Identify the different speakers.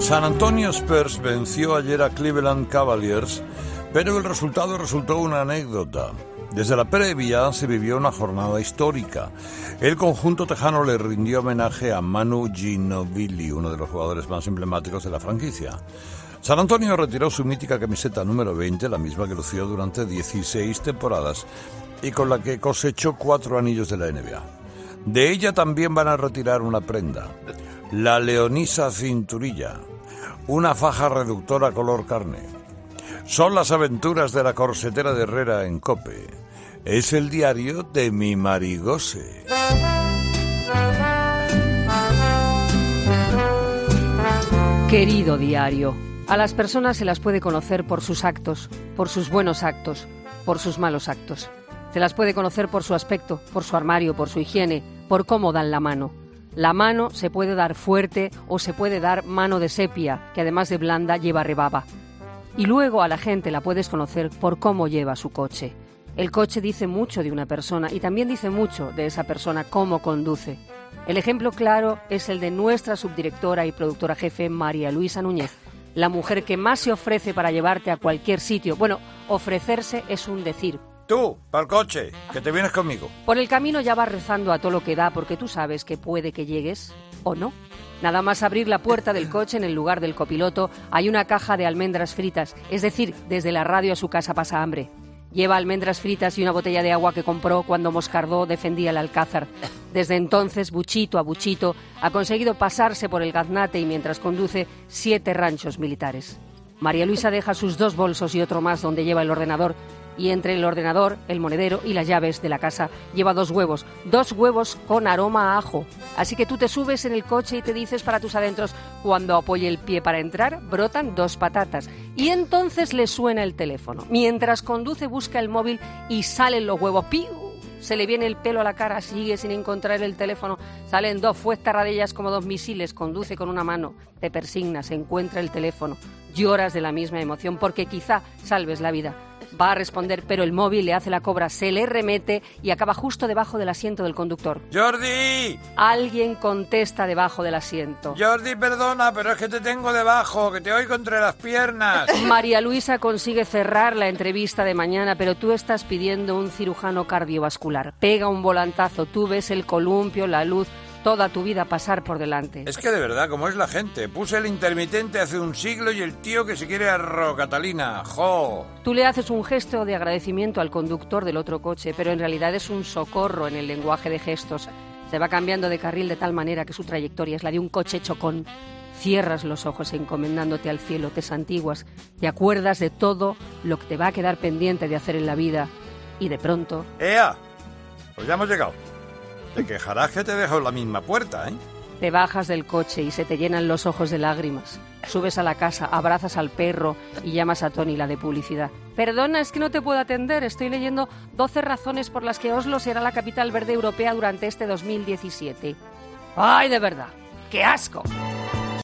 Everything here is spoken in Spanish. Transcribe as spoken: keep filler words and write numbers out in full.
Speaker 1: San Antonio Spurs venció ayer a Cleveland Cavaliers, pero el resultado resultó una anécdota. Desde la previa se vivió una jornada histórica. El conjunto tejano le rindió homenaje a Manu Ginobili, uno de los jugadores más emblemáticos de la franquicia. San Antonio retiró su mítica camiseta número veinte, la misma que lució durante dieciséis temporadas y con la que cosechó cuatro anillos de la N B A. De ella también van a retirar una prenda, la Leonisa Cinturilla, una faja reductora color carne. Son las aventuras de la corsetera de Herrera en COPE. Es el diario de mi Marigose.
Speaker 2: Querido diario, a las personas se las puede conocer por sus actos, por sus buenos actos, por sus malos actos. Se las puede conocer por su aspecto, por su armario, por su higiene, por cómo dan la mano. La mano se puede dar fuerte o se puede dar mano de sepia, que además de blanda lleva rebaba. Y luego a la gente la puedes conocer por cómo lleva su coche. El coche dice mucho de una persona y también dice mucho de esa persona cómo conduce. El ejemplo claro es el de nuestra subdirectora y productora jefe María Luisa Núñez, la mujer que más se ofrece para llevarte a cualquier sitio. Bueno, ofrecerse es un decir.
Speaker 1: Tú, para el coche, que te vienes conmigo.
Speaker 2: Por el camino ya vas rezando a todo lo que da porque tú sabes que puede que llegues o no. Nada más abrir la puerta del coche, en el lugar del copiloto hay una caja de almendras fritas, es decir, desde la radio a su casa pasa hambre. Lleva almendras fritas y una botella de agua que compró cuando Moscardó defendía el Alcázar. Desde entonces, buchito a buchito, ha conseguido pasarse por el gaznate y mientras conduce siete ranchos militares. María Luisa deja sus dos bolsos y otro más donde lleva el ordenador. Y entre el ordenador, el monedero y las llaves de la casa lleva dos huevos, dos huevos con aroma a ajo. Así que tú te subes en el coche y te dices para tus adentros, cuando apoye el pie para entrar, brotan dos patatas. Y entonces le suena el teléfono. Mientras conduce busca el móvil y salen los huevos. ¡Piu! Se le viene el pelo a la cara, sigue sin encontrar el teléfono. Salen dos fuestarradillas como dos misiles, conduce con una mano. Te persignas, encuentra el teléfono. Lloras de la misma emoción porque quizá salves la vida. Va a responder, pero el móvil le hace la cobra, se le remete y acaba justo debajo del asiento del conductor.
Speaker 1: ¡Jordi!
Speaker 2: Alguien contesta debajo del asiento.
Speaker 1: Jordi, perdona, pero es que te tengo debajo, que te oigo entre las piernas.
Speaker 2: María Luisa consigue cerrar la entrevista de mañana, pero tú estás pidiendo un cirujano cardiovascular. Pega un volantazo, tú ves el columpio, la luz, toda tu vida pasar por delante.
Speaker 1: Es que de verdad, ¿cómo es la gente? Puse el intermitente hace un siglo y el tío que se quiere arro, Catalina, ¡jo!
Speaker 2: Tú le haces un gesto de agradecimiento al conductor del otro coche, pero en realidad es un socorro en el lenguaje de gestos. Se va cambiando de carril de tal manera que su trayectoria es la de un coche chocón. Cierras los ojos encomendándote al cielo, te santiguas, te acuerdas de todo lo que te va a quedar pendiente de hacer en la vida y de pronto...
Speaker 1: ¡Ea! Pues ya hemos llegado. Te quejarás que te dejo en la misma puerta, ¿eh?
Speaker 2: Te bajas del coche y se te llenan los ojos de lágrimas. Subes a la casa, abrazas al perro y llamas a Tony, la de publicidad. Perdona, es que no te puedo atender. Estoy leyendo doce razones por las que Oslo será la capital verde europea durante este dos mil diecisiete. ¡Ay, de verdad! ¡Qué asco!